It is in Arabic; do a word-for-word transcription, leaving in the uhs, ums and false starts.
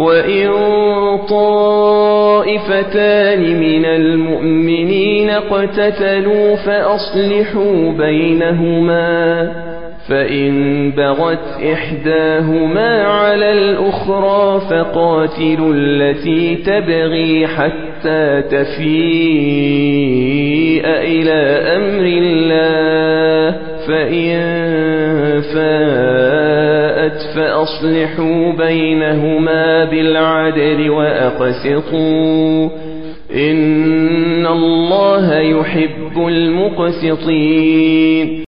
وإن طائفتان من المؤمنين اقتتلوا فأصلحوا بينهما فإن بغت إحداهما على الأخرى فقاتلوا التي تبغي حتى تفيء إلى أمر الله فإن فاءت فأصلحوا بينهما بالعدل وأقسطوا إن الله يحب المقسطين.